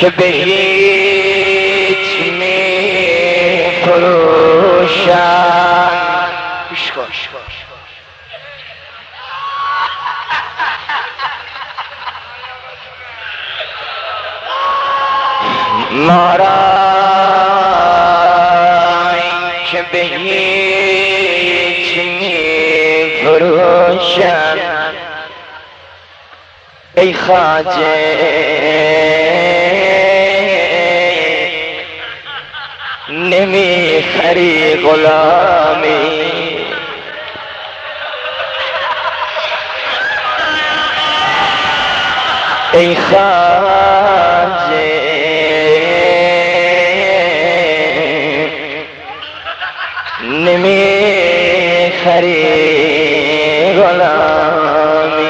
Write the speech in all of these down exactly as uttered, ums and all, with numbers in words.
که به هیچ می فروشم. گوش کن ما را که به هیچ می فروشم. ای خواجه نمی خری غلامی. ای خواجه نمی خری غلامی.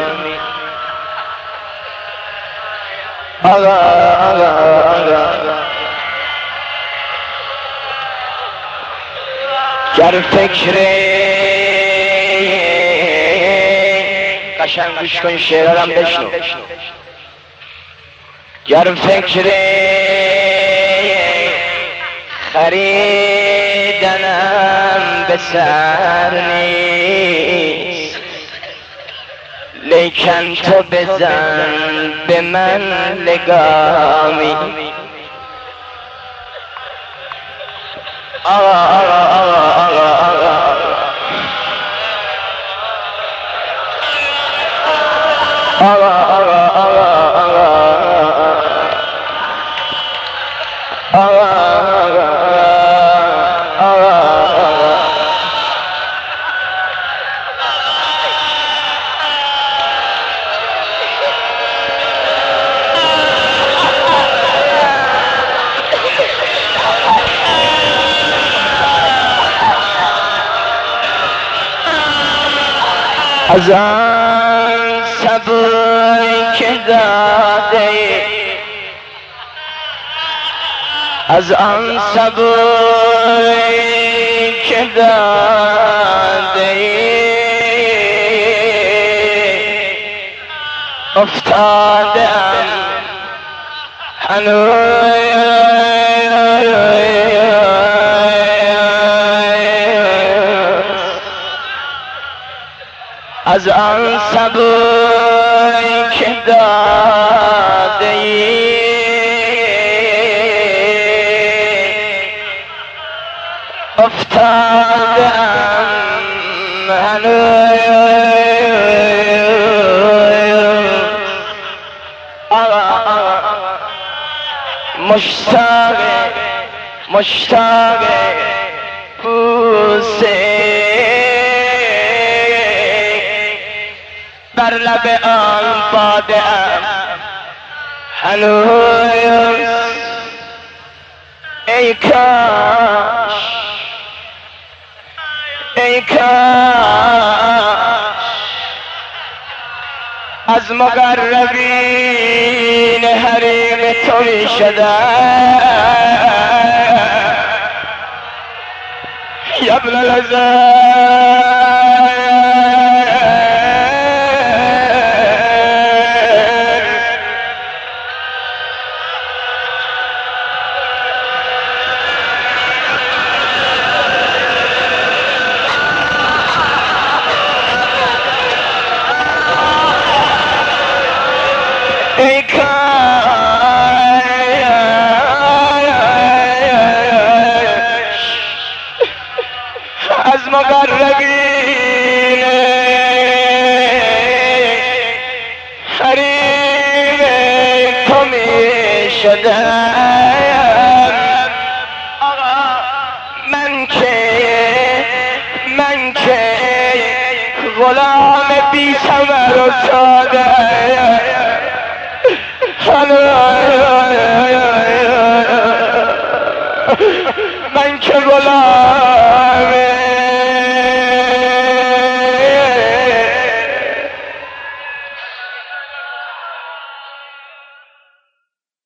آقا آقا آقا گر فکر قشنگ گوش کن شعرم بشنو. گر فکر خریدنم به سر نیست، لیکن تو بزن به من لگامی. آقا آقا آقا آقا آقا آقا آقا از آن صبر که داده، از آن صبر که داده افتادم هنوز. از آن صبر که داده ای افتادم هنوز. مشتاق مشتاق بوسه بر لب آن باده ام هنوز. ای کاش ای کاش از مقربین حریم تو می شدم. یا ابن العزیز ای کاش از مقربین حریم تو می شدم. من که من که غلام بی ثمر و ساده من که غلام